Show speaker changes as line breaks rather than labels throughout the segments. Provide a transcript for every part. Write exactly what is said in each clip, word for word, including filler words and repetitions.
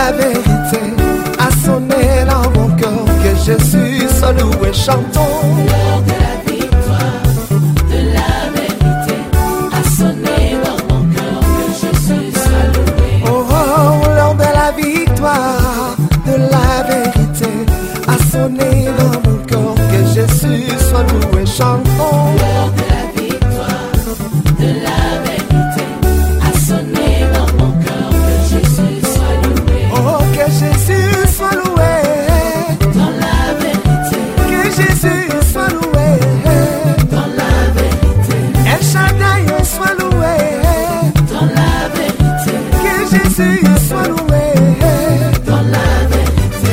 la vérité a sonné dans mon cœur, que Jésus soit loué, chantons.
L'heure de la victoire, de la vérité a sonné dans mon cœur, que Jésus soit loué.
Oh, oh, l'heure de la victoire, de la vérité a sonné dans mon cœur, que Jésus soit loué, chantons.
L'heure de la victoire, de la vérité a sonné dans mon cœur, que Jésus soit loué.
Oh, que Jésus soit loué,
Dans la vérité,
que Jésus soit loué,
dans la vérité,
El Shaddai soit loué,
dans la vérité,
que Jésus soit loué.
dans la vérité.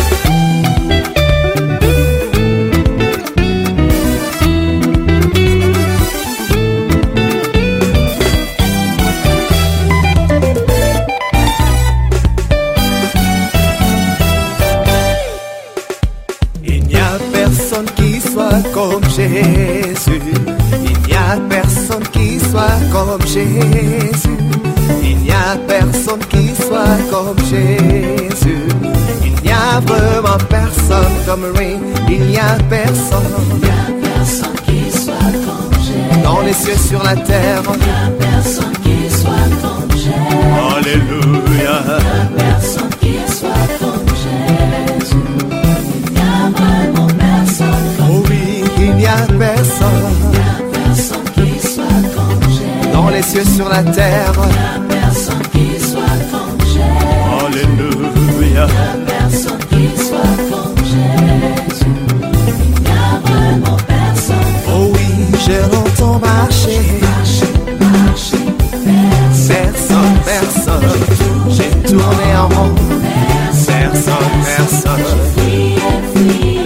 Il n'y a personne qui soit comme Jésus. Il n'y a personne qui soit comme Jésus. Il n'y a personne qui soit comme Jésus. Il n'y a vraiment personne comme lui. Il n'y a personne
Il n'y a personne qui soit comme Jésus.
dans les cieux, sur la terre.
Il n'y a personne qui soit comme Jésus.
Alléluia.
Il n'y a personne qui soit comme Jésus. Il n'y a vraiment personne comme
Oh oui, il n'y a personne
Il n'y a personne qui soit comme Jésus.
dans les cieux, sur la terre.
Il n'y a personne qui soit comme Jésus.
Alléluia.
Il n'y a personne qui soit comme Jésus. Il n'y a vraiment personne comme
Oh oui, je l'entends marcher.
Marcher, marcher,
Personne, personne, j'ai tourné en rond. Personne, personne,
prier, prier.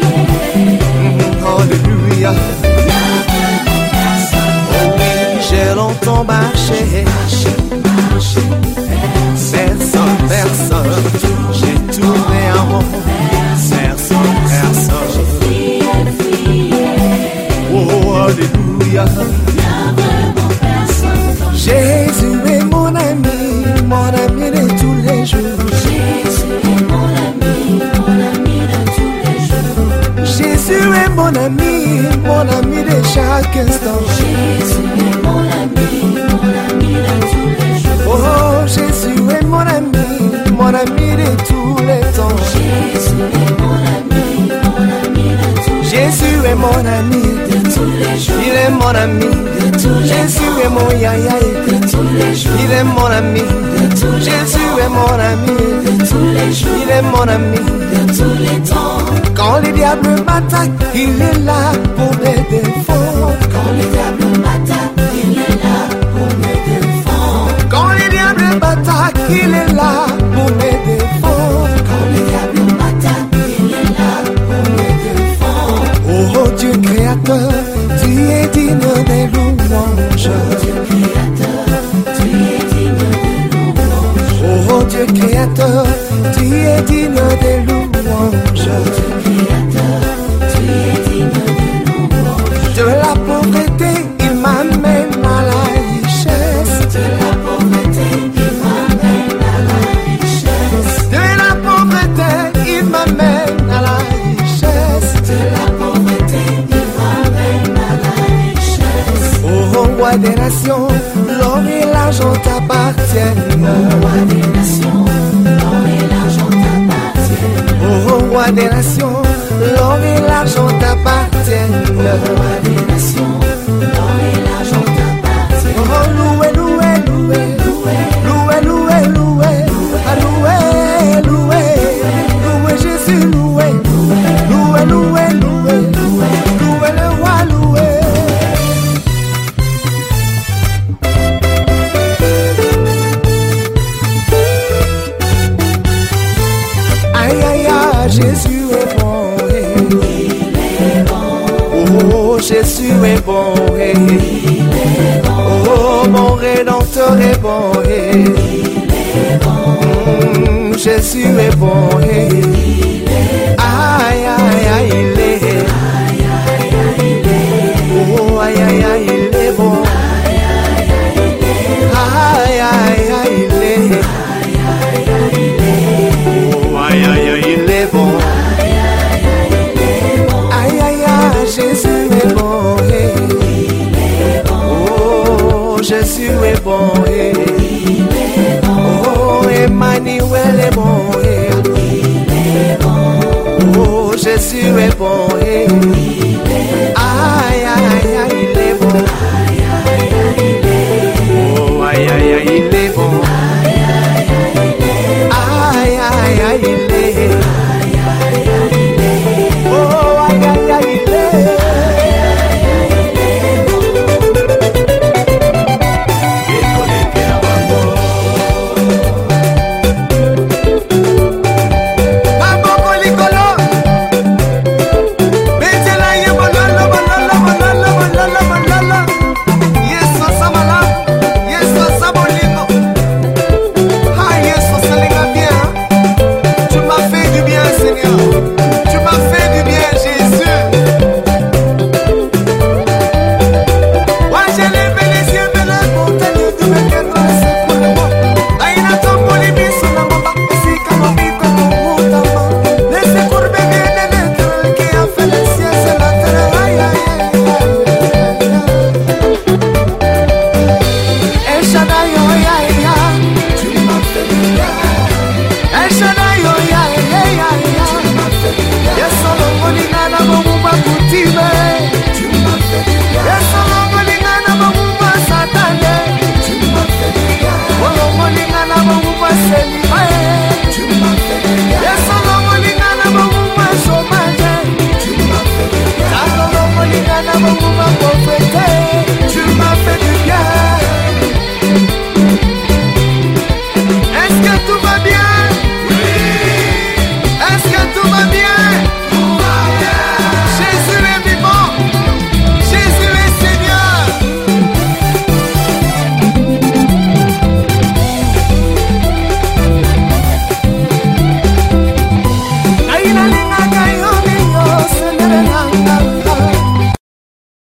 alléluia.
Il n'y a vraiment personne
Oh oui, je l'entends marcher.
Marcher, marcher,
Personne, personne, j'ai tourné en rond. Personne, personne,
prier, prier.
oh alléluia.
Il n'y a vraiment personne comme
Jésus est mon ami, mon ami de tous les jours.
Jésus est mon ami, mon ami de tous les jours.
Jésus est mon ami, mon ami de chaque instant.
Jésus est mon ami, mon ami de tous les jours.
Oh, Jésus est mon ami, mon ami de tous les temps.
Jésus est mon ami, mon ami de tous les
Jésus est mon ami,
de tous les jours.
il est mon ami. Jésus est mon yaya,
De tous les jours,
il est mon ami. Jésus est mon ami,
de tous les jours,
il est mon ami.
de tous les temps.
Quand les diables m'attaquent, il est là pour me défendre.
Quand le diable m'attaque, il est là pour me défendre.
Quand les diables m'attaquent, il est là pour me défendre.
Quand le diable m'attaque, il est là pour me défendre.
Oh Dieu créateur, tu es digne des louanges.
Dieu créateur, tu es digne de louange.
Oh Dieu créateur, tu es digne des louanges.
Dieu créateur, tu es digne de louange.
De la pauvreté, il m'amène à la richesse.
De la pauvreté, il m'amène à la richesse.
De la pauvreté, il m'amène à la richesse.
De la pauvreté, il m'amène à la richesse.
Oh roi des nations, l'or et l'argent t'appartiennent.
Roi des nations, l'or et l'argent t'appartiennent.
Oh roi des nations, l'or et l'argent t'appartiennent.
Roi des nations, l'or et l'argent t'appartiennent.
Oh loué, loué, loué, loué, loué, loué, loué, ah, loué, loué, loué Jésus, loué, loué, loué, loué, loué le roi, loué. Aïe aïe aïe, Jésus est bon, eh.
Il est bon,
Oh Jésus est bon, eh.
il est bon,
Oh mon Rédempteur est bon, eh.
il est bon,
Mm, Jésus est bon, eh.
il est bon.
Aïe aïe aïe, il est.
Aïe, aïe, aïe, il est.
Oh aïe aïe aïe, il est bon.
Aïe, aïe, aïe, il est.
Aïe aïe aïe, il est.
Aïe, aïe, aïe, il est.
eh.
il est bon.
Oh, Jésus est bon, eh.
Il est
Aïe, aïe, aïe, il est bon.
aïe aïe aïe il est
Oh, aïe, aïe, aïe, il est bon.
aïe aïe aïe il est
Aïe, aïe, aïe, il est.
aïe aïe aïe il est
Oh, aïe, aïe, aïe, il est. Baboko likolo. Betela ye bololo, bololo, bololo, bololo, bololo. Yesu samala, Yesu saboliko. Ah, Yesu salinga bien. Tu m'as fait du bien, Seigneur. Tu m'as fait du bien, Jésus. Moi, j'ai levé les yeux vers la montagne d'où me viendra le secours de moi. Aïna tomboli biso na mamba, sika mobiko kumutama. Le secours me vient de l'Éternel qui a fait les cieux et la terre. Aïe, aïe, aïe, aïe, aïe. El Shaddai, oh, aïe, aïe. Tu m'as fait du bien. El Shaddai, oh, aïe, aïe, aïe, aïe. Tu m'as fait du bien. Yesolo molingana bomumba kutime. Tu m'as fait du bien. Yesolo molingana bomumba satane. Tu m'as fait du bien. Olo molingana bomumba sele.